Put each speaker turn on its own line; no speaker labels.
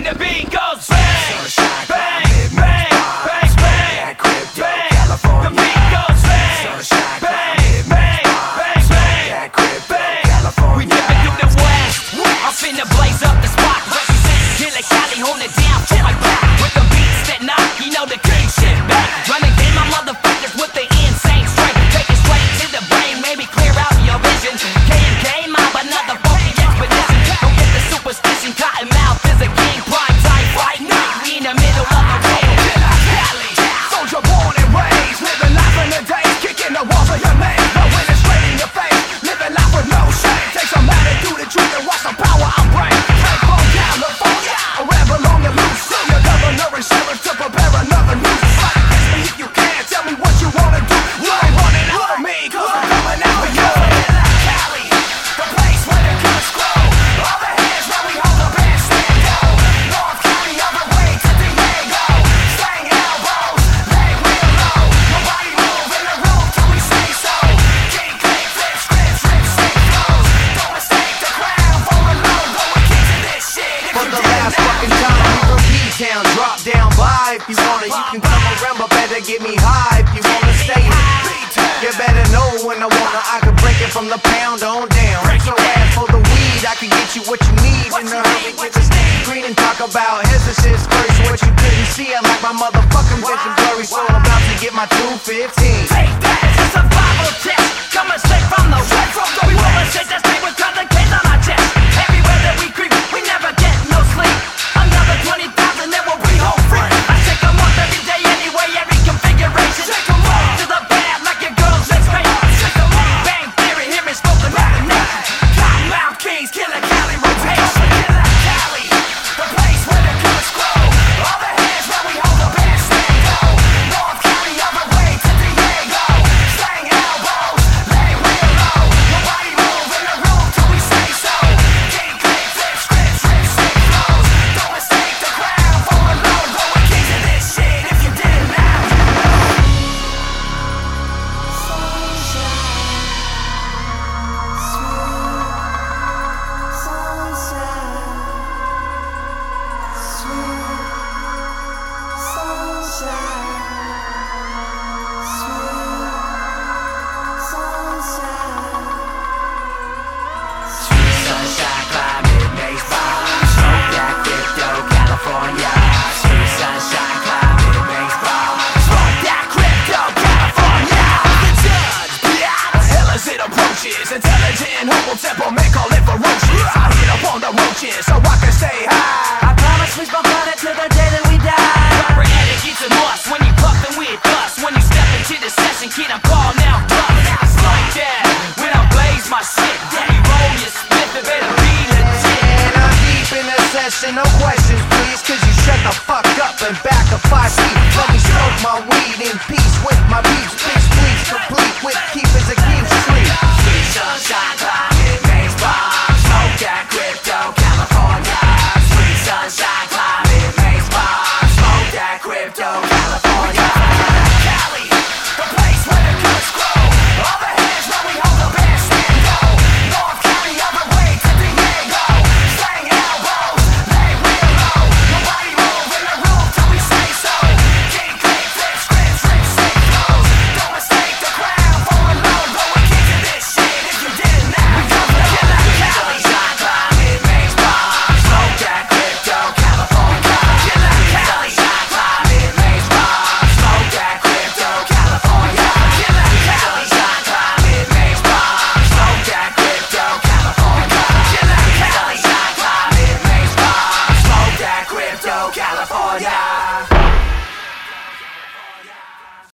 the beat goes bang, bang, bang, bang, bang, bang. The beat goes bang, bang, bang, bang, bang, bang. We dipping through the west. I'm finna blaze up the spot. Represent Killer Cali, hold it down for my back. With the beats that knock, you know the king shit back. Running game, my motherfuckers with the insane strength. Take it straight to the brain, maybe clear out your vision. K&K, mob, another funky expedition. Don't get the superstition, cotton mouth is a king. Prime time, fight night, we in the middle of the ring. Killer Cali, soldier born and raised, living life in the days, kicking the walls of your name. No winning straight in your face, living life with no shame. Take some attitude and truth and watch the power I bring. Take from California, a rebel on the loose. See your governor and sheriff to prepare another news. Fight against me if you can, tell me what you wanna do. You ain't running out for me, cause I'm coming out for you. Killer Cali, the place where the guns grow. All the hands where we hold the bandstand down. North County all the way to Diego. Slang elbows, leg real low. Nobody move in the room till we say so. King, click, flip, scripts, rip, sick flows. Don't mistake the crown for a logo. We're kings of this shit if
For
you
the
didn't
last
know.
fucking time, we from P-Town, drop down by. If you want it, you can come around, but better get me high. If you wanna stay you better know when I wanna. I can break it from the pound on down. So ask for the weed, I can get you what you need. In a hurry, get the stage green and talk about hesitancy first. What you couldn't see, I like my motherfucking vision blurry. So I'm about to get my 215.
Take that, it's a survival test. Coming straight from the west. We rollin' shit that stay with the kids on our chest. Everywhere that we creep, we never get no sleep. Another 20,000, then we'll be home free. I shake 'em up every day anyway, every configuration. Shake 'em up to the bad like your girl's sex pay. Shake 'em up, bang theory, hear me spoken out the nation. Cottonmouth Kings, Killer Cali rotation. Killer Cali, the place where the guns grow. All the hands where we hold the bandstand go. North County all the way to Diego. Slang elbows, lay real low. Nobody move in the room till we say so. King, click, flip, scripts, rip, sick flows. Don't mistake the crown for a logo. We're kings of this shit if you didn't know. Sunshine, climate, baseball. Smoke that crypto, California. Sweet sunshine, climate, baseball. Smoke that crypto, California. The judge, the hell as it approaches. Intelligent, humble temperament, call it ferocious. I hit up on the roaches so I can stay high. I promise we smoke on it till the day that we die. Proper etiquette's a must when you puffin' with us. When you step into the session, kid, I'm calling out bluff. It's like that when I blaze my shit. Daddy, roll your spit, it better be legit.
And I'm deep in the session, no questions please. Cause you shut the fuck up and back up 5 feet. Let me smoke my